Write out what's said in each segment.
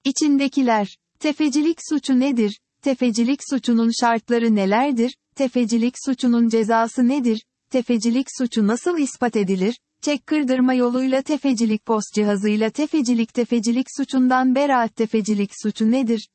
İçindekiler. Tefecilik suçu nedir? Tefecilik suçunun şartları nelerdir? Tefecilik suçunun cezası nedir? Tefecilik suçu nasıl ispat edilir? Çek kırdırma yoluyla tefecilik post cihazıyla tefecilik suçundan beraat. Tefecilik suçu nedir?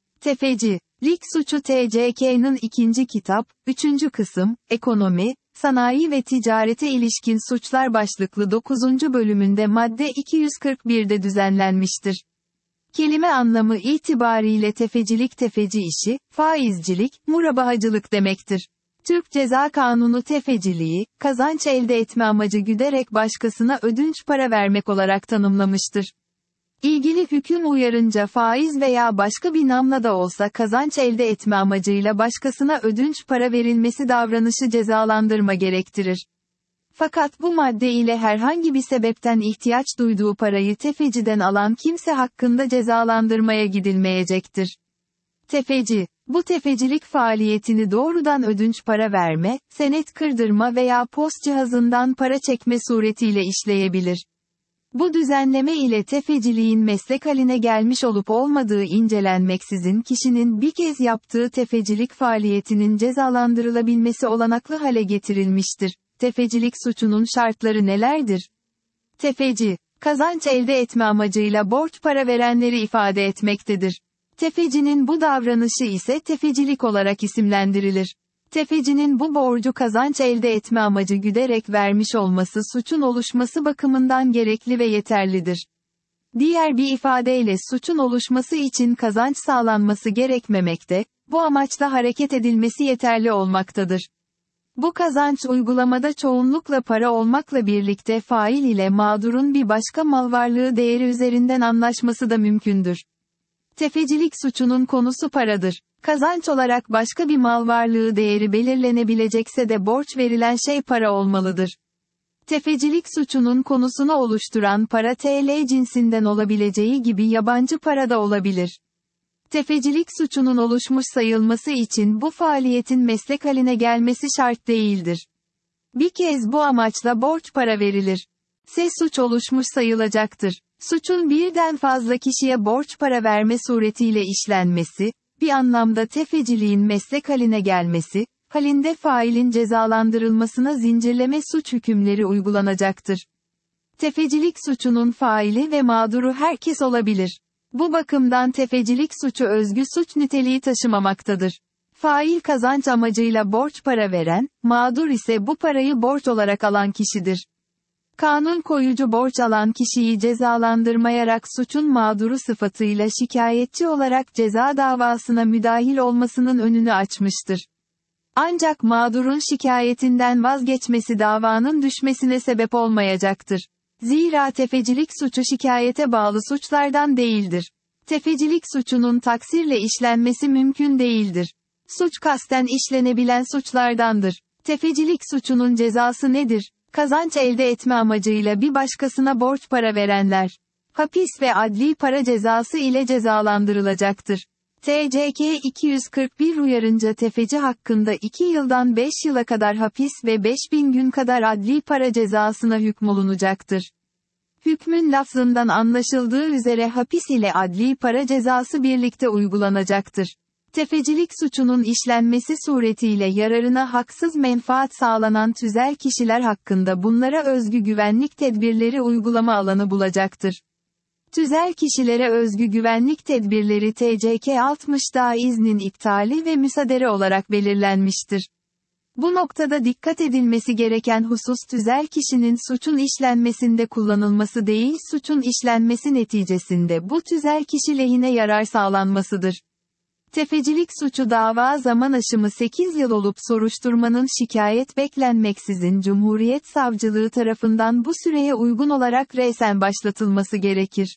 Tefecilik suçu TCK'nın 2. kitap, 3. kısım, ekonomi, sanayi ve ticarete ilişkin suçlar başlıklı 9. bölümünde madde 241'de düzenlenmiştir. Kelime anlamı itibariyle tefecilik tefeci işi, faizcilik, murabahacılık demektir. Türk Ceza Kanunu tefeciliği, kazanç elde etme amacı güderek başkasına ödünç para vermek olarak tanımlamıştır. İlgili hüküm uyarınca faiz veya başka bir namla da olsa kazanç elde etme amacıyla başkasına ödünç para verilmesi davranışı cezalandırma gerektirir. Fakat bu madde ile herhangi bir sebepten ihtiyaç duyduğu parayı tefeciden alan kimse hakkında cezalandırmaya gidilmeyecektir. Tefeci, bu tefecilik faaliyetini doğrudan ödünç para verme, senet kırdırma veya post cihazından para çekme suretiyle işleyebilir. Bu düzenleme ile tefeciliğin meslek haline gelmiş olup olmadığı incelenmeksizin kişinin bir kez yaptığı tefecilik faaliyetinin cezalandırılabilmesi olanaklı hale getirilmiştir. Tefecilik suçunun şartları nelerdir? Tefeci, kazanç elde etme amacıyla borç para verenleri ifade etmektedir. Tefecinin bu davranışı ise tefecilik olarak isimlendirilir. Tefecinin bu borcu kazanç elde etme amacı güderek vermiş olması suçun oluşması bakımından gerekli ve yeterlidir. Diğer bir ifadeyle suçun oluşması için kazanç sağlanması gerekmemekte, bu amaçla hareket edilmesi yeterli olmaktadır. Bu kazanç uygulamada çoğunlukla para olmakla birlikte fail ile mağdurun bir başka malvarlığı değeri üzerinden anlaşması da mümkündür. Tefecilik suçunun konusu paradır. Kazanç olarak başka bir malvarlığı değeri belirlenebilecekse de borç verilen şey para olmalıdır. Tefecilik suçunun konusunu oluşturan para TL cinsinden olabileceği gibi yabancı para da olabilir. Tefecilik suçunun oluşmuş sayılması için bu faaliyetin meslek haline gelmesi şart değildir. Bir kez bu amaçla borç para verilir. Suç oluşmuş sayılacaktır. Suçun birden fazla kişiye borç para verme suretiyle işlenmesi, bir anlamda tefeciliğin meslek haline gelmesi, halinde failin cezalandırılmasına zincirleme suç hükümleri uygulanacaktır. Tefecilik suçunun faili ve mağduru herkes olabilir. Bu bakımdan tefecilik suçu özgü suç niteliği taşımamaktadır. Fail kazanç amacıyla borç para veren, mağdur ise bu parayı borç olarak alan kişidir. Kanun koyucu borç alan kişiyi cezalandırmayarak suçun mağduru sıfatıyla şikayetçi olarak ceza davasına müdahil olmasının önünü açmıştır. Ancak mağdurun şikayetinden vazgeçmesi davanın düşmesine sebep olmayacaktır. Zira tefecilik suçu şikayete bağlı suçlardan değildir. Tefecilik suçunun taksirle işlenmesi mümkün değildir. Suç kasten işlenebilen suçlardandır. Tefecilik suçunun cezası nedir? Kazanç elde etme amacıyla bir başkasına borç para verenler, hapis ve adli para cezası ile cezalandırılacaktır. TCK 241 uyarınca tefeci hakkında 2 yıldan 5 yıla kadar hapis ve 5.000 gün kadar adli para cezasına hükmolunacaktır. Hükmün lafzından anlaşıldığı üzere hapis ile adli para cezası birlikte uygulanacaktır. Tefecilik suçunun işlenmesi suretiyle yararına haksız menfaat sağlanan tüzel kişiler hakkında bunlara özgü güvenlik tedbirleri uygulama alanı bulacaktır. Tüzel kişilere özgü güvenlik tedbirleri TCK 60'da iznin iptali ve müsaade olarak belirlenmiştir. Bu noktada dikkat edilmesi gereken husus tüzel kişinin suçun işlenmesinde kullanılması değil suçun işlenmesi neticesinde bu tüzel kişi lehine yarar sağlanmasıdır. Tefecilik suçu dava zaman aşımı 8 yıl olup soruşturmanın şikayet beklenmeksizin Cumhuriyet Savcılığı tarafından bu süreye uygun olarak resen başlatılması gerekir.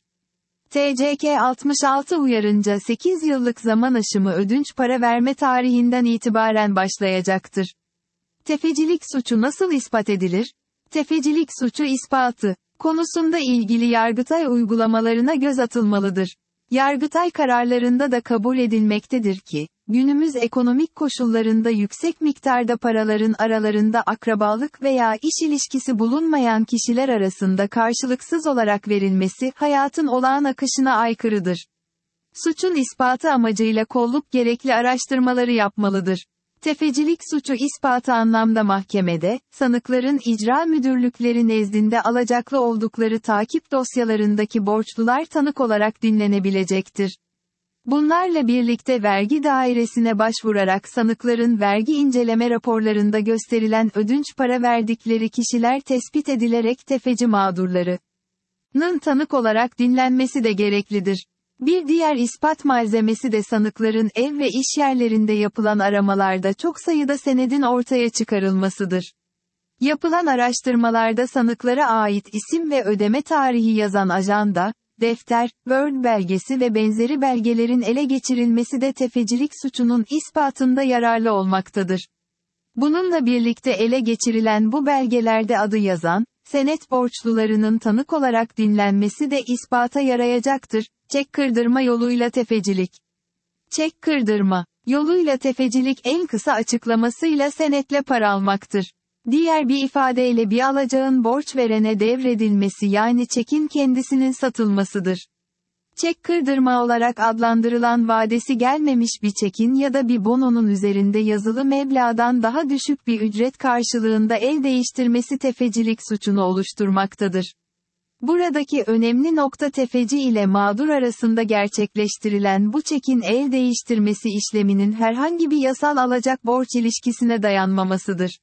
TCK 66 uyarınca 8 yıllık zaman aşımı ödünç para verme tarihinden itibaren başlayacaktır. Tefecilik suçu nasıl ispat edilir? Tefecilik suçu ispatı konusunda ilgili Yargıtay uygulamalarına göz atılmalıdır. Yargıtay kararlarında da kabul edilmektedir ki, günümüz ekonomik koşullarında yüksek miktarda paraların aralarında akrabalık veya iş ilişkisi bulunmayan kişiler arasında karşılıksız olarak verilmesi hayatın olağan akışına aykırıdır. Suçun ispatı amacıyla kolluk gerekli araştırmaları yapmalıdır. Tefecilik suçu ispatı anlamda mahkemede, sanıkların icra müdürlükleri nezdinde alacaklı oldukları takip dosyalarındaki borçlular tanık olarak dinlenebilecektir. Bunlarla birlikte vergi dairesine başvurarak sanıkların vergi inceleme raporlarında gösterilen ödünç para verdikleri kişiler tespit edilerek tefeci mağdurlarının tanık olarak dinlenmesi de gereklidir. Bir diğer ispat malzemesi de sanıkların ev ve iş yerlerinde yapılan aramalarda çok sayıda senedin ortaya çıkarılmasıdır. Yapılan araştırmalarda sanıklara ait isim ve ödeme tarihi yazan ajanda, defter, Word belgesi ve benzeri belgelerin ele geçirilmesi de tefecilik suçunun ispatında yararlı olmaktadır. Bununla birlikte ele geçirilen bu belgelerde adı yazan, senet borçlularının tanık olarak dinlenmesi de ispata yarayacaktır. Çek kırdırma yoluyla tefecilik. Çek kırdırma yoluyla tefecilik en kısa açıklamasıyla senetle para almaktır. Diğer bir ifadeyle bir alacağın borç verene devredilmesi yani çekin kendisinin satılmasıdır. Çek kırdırma olarak adlandırılan vadesi gelmemiş bir çekin ya da bir bononun üzerinde yazılı meblağdan daha düşük bir ücret karşılığında el değiştirmesi tefecilik suçunu oluşturmaktadır. Buradaki önemli nokta tefeci ile mağdur arasında gerçekleştirilen bu çekin el değiştirmesi işleminin herhangi bir yasal alacak borç ilişkisine dayanmamasıdır.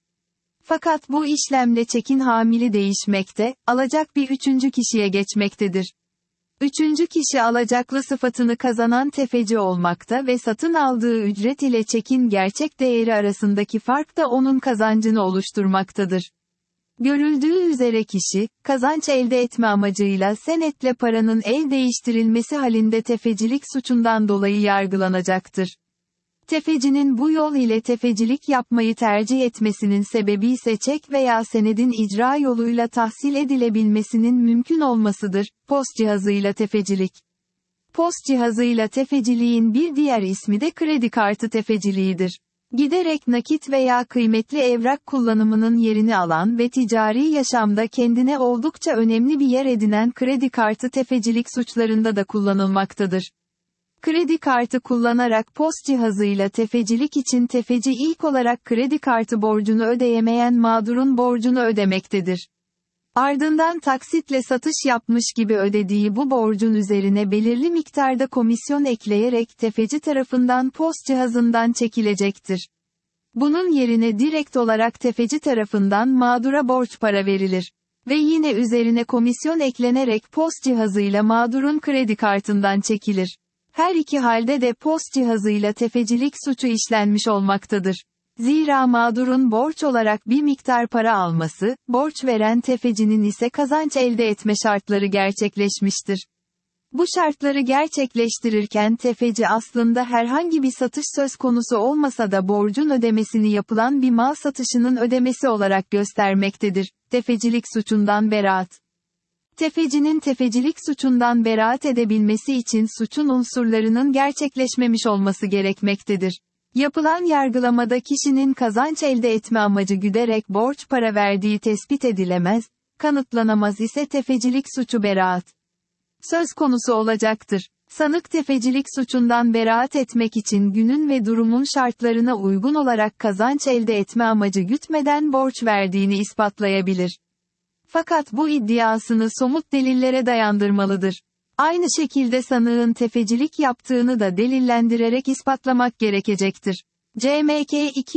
Fakat bu işlemle çekin hamili değişmekte, alacak bir üçüncü kişiye geçmektedir. Üçüncü kişi alacaklı sıfatını kazanan tefeci olmakta ve satın aldığı ücret ile çekin gerçek değeri arasındaki fark da onun kazancını oluşturmaktadır. Görüldüğü üzere kişi, kazanç elde etme amacıyla senetle paranın el değiştirilmesi halinde tefecilik suçundan dolayı yargılanacaktır. Tefecinin bu yol ile tefecilik yapmayı tercih etmesinin sebebi ise çek veya senedin icra yoluyla tahsil edilebilmesinin mümkün olmasıdır. Post cihazıyla tefecilik. Post cihazıyla tefeciliğin bir diğer ismi de kredi kartı tefeciliğidir. Giderek nakit veya kıymetli evrak kullanımının yerini alan ve ticari yaşamda kendine oldukça önemli bir yer edinen kredi kartı tefecilik suçlarında da kullanılmaktadır. Kredi kartı kullanarak post cihazıyla tefecilik için tefeci ilk olarak kredi kartı borcunu ödeyemeyen mağdurun borcunu ödemektedir. Ardından taksitle satış yapmış gibi ödediği bu borcun üzerine belirli miktarda komisyon ekleyerek tefeci tarafından post cihazından çekilecektir. Bunun yerine direkt olarak tefeci tarafından mağdura borç para verilir. Ve yine üzerine komisyon eklenerek post cihazıyla mağdurun kredi kartından çekilir. Her iki halde de post cihazıyla tefecilik suçu işlenmiş olmaktadır. Zira mağdurun borç olarak bir miktar para alması, borç veren tefecinin ise kazanç elde etme şartları gerçekleşmiştir. Bu şartları gerçekleştirirken tefeci aslında herhangi bir satış söz konusu olmasa da borcun ödemesini yapılan bir mal satışının ödemesi olarak göstermektedir. Tefecilik suçundan beraat. Tefecinin tefecilik suçundan beraat edebilmesi için suçun unsurlarının gerçekleşmemiş olması gerekmektedir. Yapılan yargılamada kişinin kazanç elde etme amacı güderek borç para verdiği tespit edilemez, kanıtlanamaz ise tefecilik suçu beraat söz konusu olacaktır. Sanık tefecilik suçundan beraat etmek için günün ve durumun şartlarına uygun olarak kazanç elde etme amacı gütmeden borç verdiğini ispatlayabilir. Fakat bu iddiasını somut delillere dayandırmalıdır. Aynı şekilde sanığın tefecilik yaptığını da delillendirerek ispatlamak gerekecektir. CMK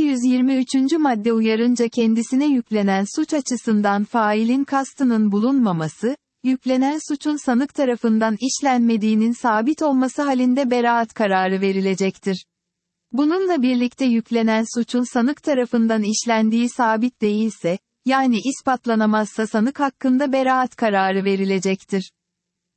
223. madde uyarınca kendisine yüklenen suç açısından failin kastının bulunmaması, yüklenen suçun sanık tarafından işlenmediğinin sabit olması halinde beraat kararı verilecektir. Bununla birlikte yüklenen suçun sanık tarafından işlendiği sabit değilse, yani ispatlanamazsa sanık hakkında beraat kararı verilecektir.